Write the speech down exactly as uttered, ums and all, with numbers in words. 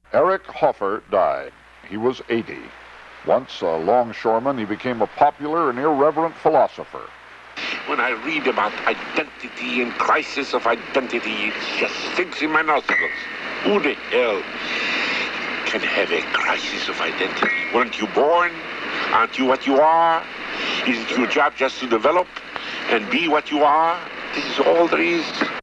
Eric Hoffer died. He was eighty. Once a longshoreman, he became a popular and irreverent philosopher. When I read about identity and crisis of identity, it just stinks in my nostrils. Who the hell can have a crisis of identity? Weren't you born? Aren't you what you are? Isn't your job just to develop and be what you are? This is all there is.